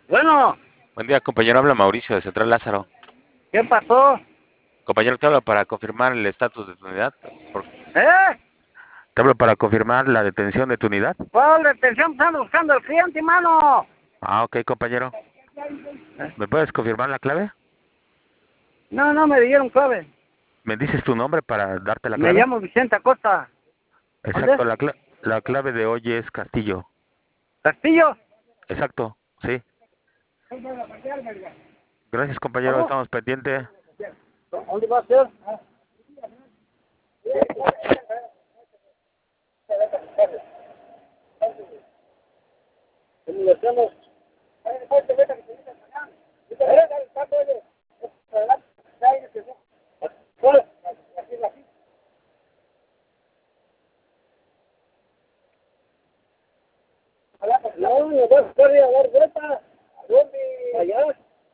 Bueno, Buen día, compañero. Habla Mauricio de Central Lázaro. ¿qué pasó? Compañero, te hablo para confirmar el estatus de tu unidad. ¿Eh? Te hablo para confirmar la detención de tu unidad. ¿Cuál detención están buscando el cliente, mano? Ah, ok, compañero. ¿Me puedes confirmar la clave? No, no me dieron clave. ¿Me dices tu nombre para darte la Me clave? llamo Vicente Acosta. ¿Dónde? Exacto, la clave de hoy es Castillo. ¿Castillo? Exacto, sí. Gracias, compañero. ¿Cómo? Estamos pendientes. ¿Dónde va a ser? ¿En el hacemos? ¿Cuál? No, me vas a estar a dar vuelta. ¿A dónde? Allá.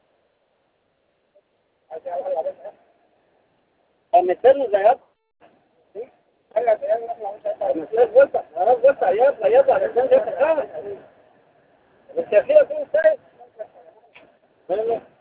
A meternos de allá. ¿Sí? A meter vuelta, a dar vuelta allá, para meter de acá. ¿Se hacía así ustedes? Bueno.